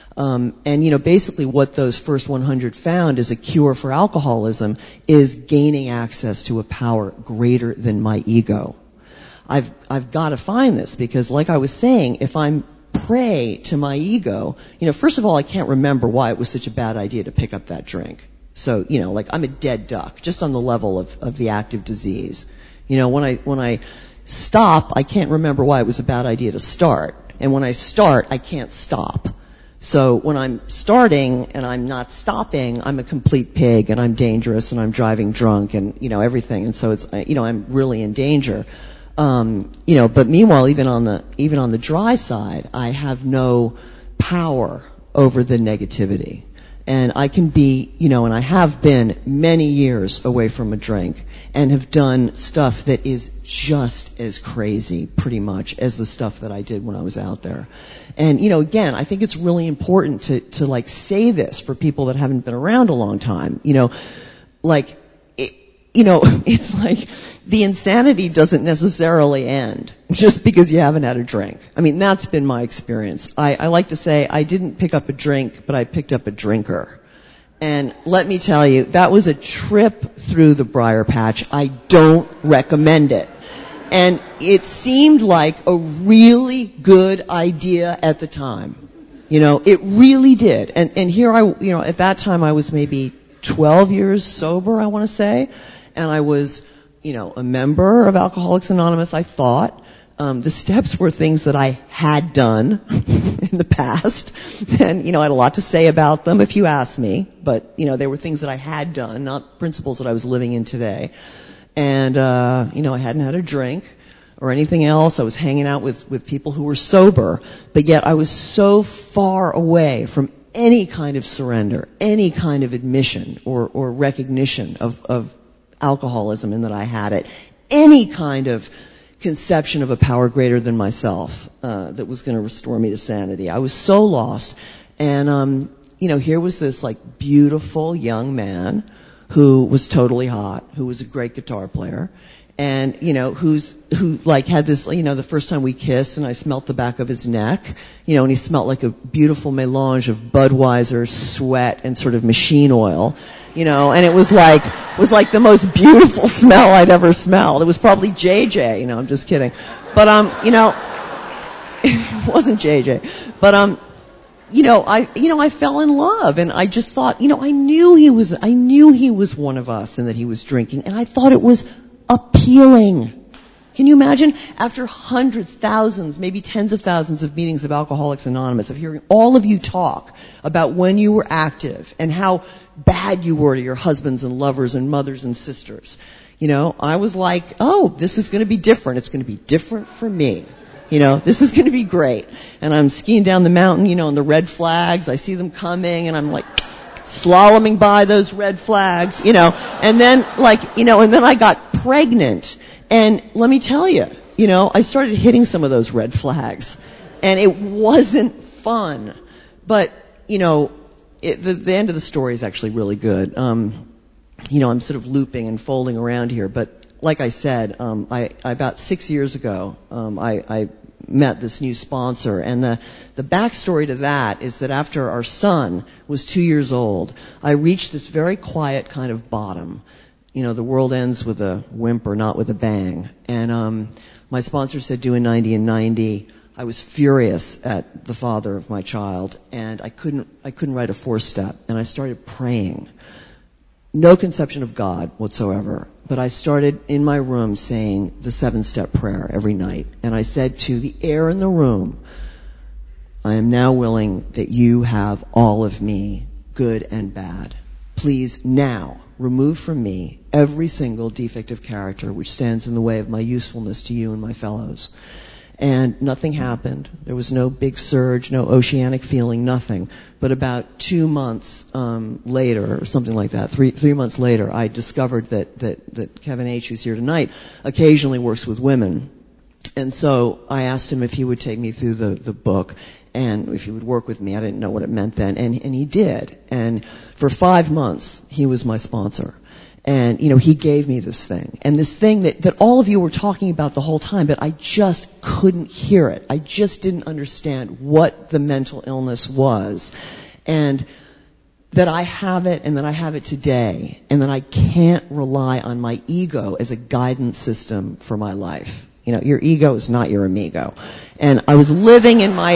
And basically what those first 100 found as a cure for alcoholism is gaining access to a power greater than my ego. I've got to find this, because like I was saying, if I'm prey to my ego, first of all, I can't remember why it was such a bad idea to pick up that drink. So, like I'm a dead duck, just on the level of the active disease. When I stop, I can't remember why it was a bad idea to start. And when I start, I can't stop. So when I'm starting and I'm not stopping, I'm a complete pig and I'm dangerous and I'm driving drunk and, everything. And so it's, I'm really in danger. But meanwhile, even on the dry side, I have no power over the negativity. And I can be, and I have been many years away from a drink and have done stuff that is just as crazy, pretty much, as the stuff that I did when I was out there. And, again, I think it's really important to like say this for people that haven't been around a long time. It's like the insanity doesn't necessarily end just because you haven't had a drink. I mean, that's been my experience. I like to say I didn't pick up a drink, but I picked up a drinker. And let me tell you, that was a trip through the briar patch. I don't recommend it. And it seemed like a really good idea at the time. It really did. And here at that time I was maybe 12 years sober, I want to say. And I was, a member of Alcoholics Anonymous, I thought. The steps were things that I had done in the past. And, I had a lot to say about them if you asked me. But, they were things that I had done, not principles that I was living in today. And, I hadn't had a drink or anything else. I was hanging out with people who were sober. But yet I was so far away from any kind of surrender, any kind of admission or recognition of alcoholism and that I had it, any kind of conception of a power greater than myself that was going to restore me to sanity. I was so lost. And, here was this like beautiful young man who was totally hot, who was a great guitar player. And, who had this, the first time we kissed and I smelt the back of his neck, and he smelt like a beautiful melange of Budweiser, sweat, and sort of machine oil, and it was like the most beautiful smell I'd ever smelled. It was probably JJ, I'm just kidding. But, it wasn't JJ. But, I fell in love and I just thought, I knew he was one of us and that he was drinking and I thought it was appealing. Can you imagine? After hundreds, thousands, maybe tens of thousands of meetings of Alcoholics Anonymous, of hearing all of you talk about when you were active and how bad you were to your husbands and lovers and mothers and sisters, I was like, oh, this is going to be different. It's going to be different for me. This is going to be great. And I'm skiing down the mountain, and the red flags, I see them coming and I'm like slaloming by those red flags, and then and then I got pregnant. And let me tell you, I started hitting some of those red flags and it wasn't fun. But, the end of the story is actually really good. I'm sort of looping and folding around here, but like I said, about 6 years ago, I met this new sponsor, and the backstory to that is that after our son was 2 years old, I reached this very quiet kind of bottom. The world ends with a whimper, not with a bang. And my sponsor said, do a 90 and 90. I was furious at the father of my child, and I couldn't write a 4-step, and I started praying. No conception of God whatsoever, but I started in my room saying the 7-step prayer every night. And I said to the air in the room, I am now willing that you have all of me, good and bad. Please now remove from me every single defect of character which stands in the way of my usefulness to you and my fellows. And nothing happened. There was no big surge, no oceanic feeling, nothing. But about 2 months later, or something like that, three months later, I discovered that Kevin H., who's here tonight, occasionally works with women. And so I asked him if he would take me through the book and if he would work with me. I didn't know what it meant then. And he did. And for 5 months, he was my sponsor. And, he gave me this thing. And this thing that all of you were talking about the whole time, but I just couldn't hear it. I just didn't understand what the mental illness was. And that I have it and that I have it today. And that I can't rely on my ego as a guidance system for my life. Your ego is not your amigo. And I was living in my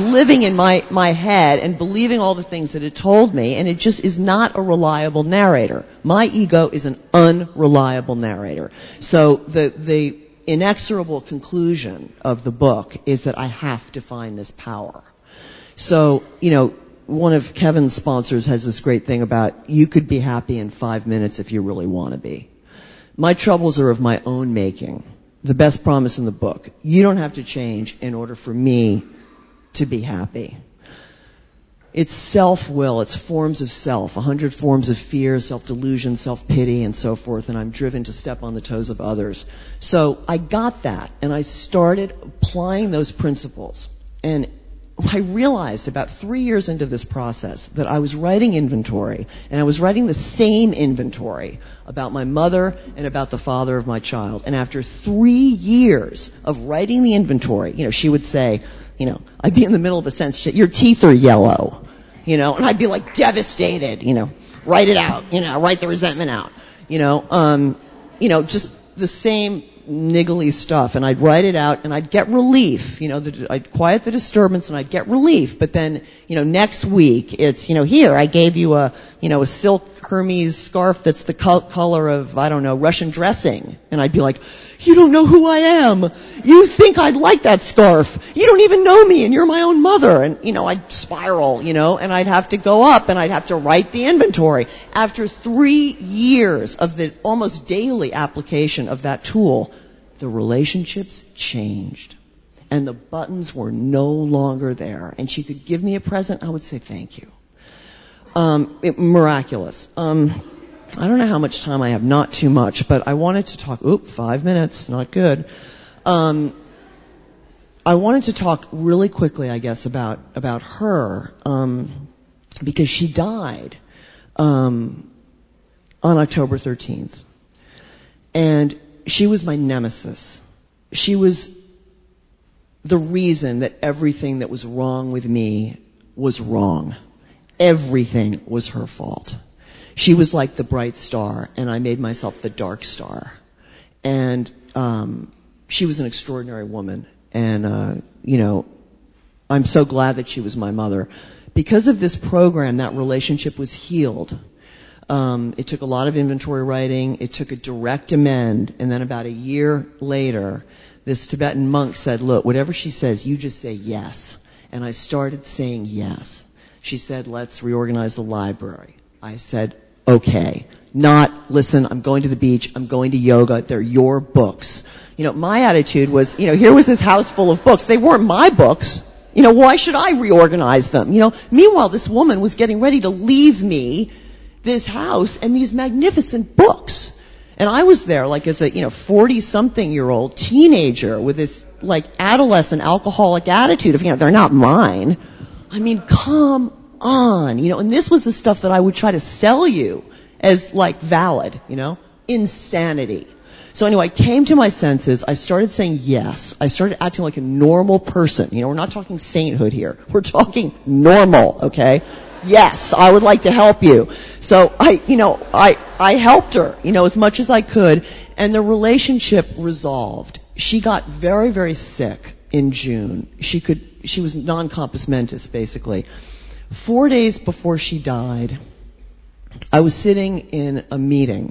head and believing all the things that it told me, and it just is not a reliable narrator. My ego is an unreliable narrator. So the inexorable conclusion of the book is that I have to find this power. So, one of Kevin's sponsors has this great thing about you could be happy in 5 minutes if you really want to be. My troubles are of my own making. The best promise in the book. You don't have to change in order for me to be happy. It's self-will, it's forms of self, 100 forms of fear, self-delusion, self-pity, and so forth, and I'm driven to step on the toes of others. So I got that, and I started applying those principles. And I realized about 3 years into this process that I was writing inventory, and I was writing the same inventory about my mother and about the father of my child. And after 3 years of writing the inventory, she would say, I'd be in the middle of a sentence, your teeth are yellow, and I'd be like devastated, write it out, write the resentment out, just the same niggly stuff, and I'd write it out, and I'd get relief. I'd quiet the disturbance, and I'd get relief. But then, next week, it's, here, I gave you a silk Hermes scarf that's the color of, I don't know, Russian dressing. And I'd be like, you don't know who I am. You think I'd like that scarf. You don't even know me, and you're my own mother. And, I'd spiral, and I'd have to go up, and I'd have to write the inventory. After 3 years of the almost daily application of that tool, the relationships changed. And the buttons were no longer there. And she could give me a present, I would say thank you. Miraculous. I don't know how much time I have, not too much, but I wanted to talk, 5 minutes, not good. I wanted to talk really quickly, I guess, about her, because she died, on October 13th. And she was my nemesis. She was the reason that everything that was wrong with me was wrong. Everything was her fault. She was like the bright star, and I made myself the dark star. And she was an extraordinary woman. And, I'm so glad that she was my mother. Because of this program, that relationship was healed. It took a lot of inventory writing. It took a direct amend. And then about a year later, this Tibetan monk said, look, whatever she says, you just say yes. And I started saying yes. She said, let's reorganize the library. I said, okay. Not, listen, I'm going to the beach. I'm going to yoga. They're your books. My attitude was, here was this house full of books. They weren't my books. Why should I reorganize them? Meanwhile, this woman was getting ready to leave me this house and these magnificent books. And I was there like as a, 40-something-year-old teenager with this like adolescent alcoholic attitude of, they're not mine. I mean, come on, and this was the stuff that I would try to sell you as like valid, insanity. So anyway, I came to my senses. I started saying yes. I started acting like a normal person. We're not talking sainthood here. We're talking normal, okay? Yes, I would like to help you. So I helped her, as much as I could, and the relationship resolved. She got very, very sick in June. She was non-compos mentis, basically. 4 days before she died, I was sitting in a meeting,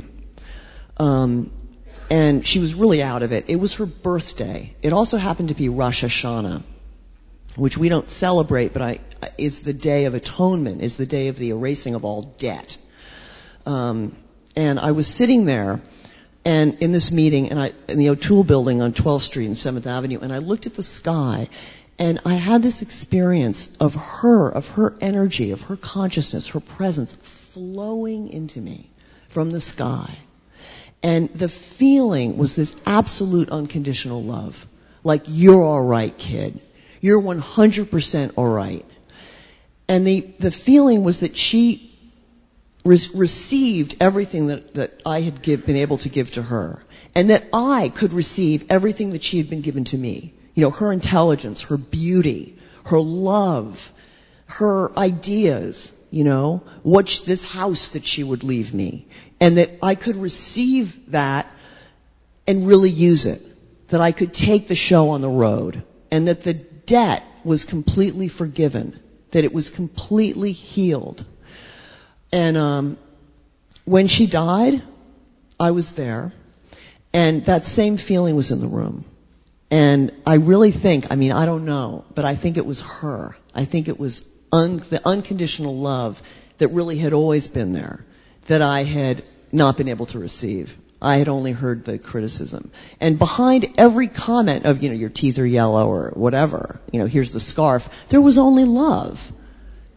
and she was really out of it. It was her birthday. It also happened to be Rosh Hashanah, which we don't celebrate, but it's the day of atonement, it's the day of the erasing of all debt. And I was sitting there, and in this meeting, and in the O'Toole building on 12th Street and 7th Avenue, and I looked at the sky, and I had this experience of her energy, of her consciousness, her presence flowing into me from the sky. And the feeling was this absolute unconditional love. Like, you're all right, kid. You're 100% all right. And the feeling was that she received everything that I had been able to give to her. And that I could receive everything that she had been given to me. Her intelligence, her beauty, her love, her ideas, this house that she would leave me. And that I could receive that and really use it. That I could take the show on the road. And that the debt was completely forgiven. That it was completely healed. And when she died, I was there. And that same feeling was in the room. And I really think, I don't know, but I think it was her. I think it was the unconditional love that really had always been there, that I had not been able to receive. I had only heard the criticism. And behind every comment of, your teeth are yellow or whatever, here's the scarf, there was only love.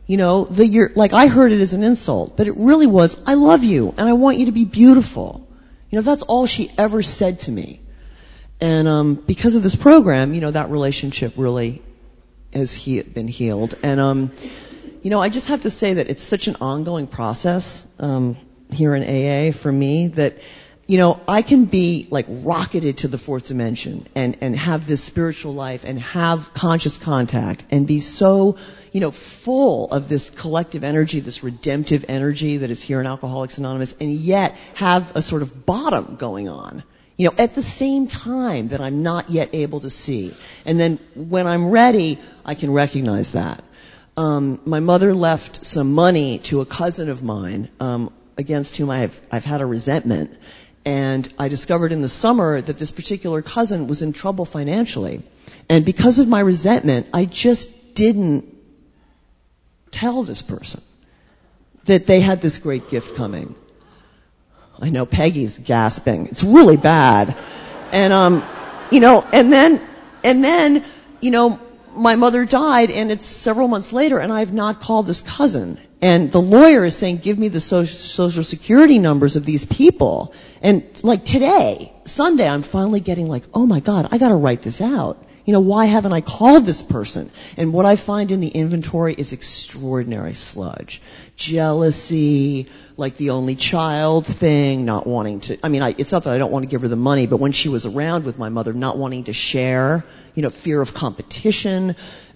You know, like I heard it as an insult, but it really was, I love you and I want you to be beautiful. You know, that's all she ever said to me. And because of this program, you know, that relationship really has been healed. And you know, I just have to say that it's such an ongoing process here in AA for me that, you know, I can be like rocketed to the fourth dimension and have this spiritual life and have conscious contact and be so, you know, full of this collective energy, this redemptive energy that is here in Alcoholics Anonymous, and yet have a sort of bottom going on, you know, at the same time that I'm not yet able to see. And then when I'm ready, I can recognize that. My mother left some money to a cousin of mine, against whom I've had a resentment. And I discovered in the summer that this particular cousin was in trouble financially. And because of my resentment, I just didn't tell this person that they had this great gift coming. I know Peggy's gasping. It's really bad. And, you know, and then, you know, my mother died, and it's several months later, and I've not called this cousin. And the lawyer is saying, give me the social security numbers of these people. And like today, Sunday, I'm finally getting like, oh my God, I gotta write this out. You know, why haven't I called this person? And what I find in the inventory is extraordinary sludge. Jealousy, like the only child thing, not wanting to, I mean, it's not that I don't want to give her the money, but when she was around with my mother, not wanting to share, you know, fear of competition,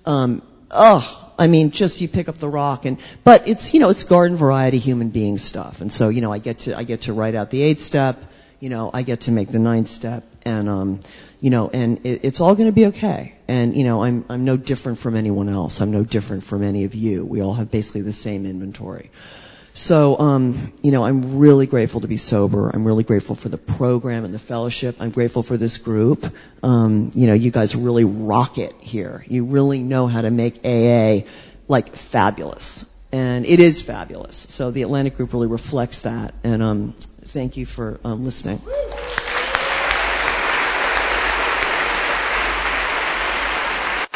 I mean, just you pick up the rock but it's, you know, it's garden variety human being stuff. And so, you know, I get to write out the 8th step, you know, I get to make the 9th step, and, you know, and it's all going to be okay. And, you know, I'm no different from anyone else. I'm no different from any of you. We all have basically the same inventory. So, you know, I'm really grateful to be sober. I'm really grateful for the program and the fellowship. I'm grateful for this group. You know, you guys really rock it here. You really know how to make AA, like, fabulous. And it is fabulous. So the Atlantic group really reflects that. And thank you for listening.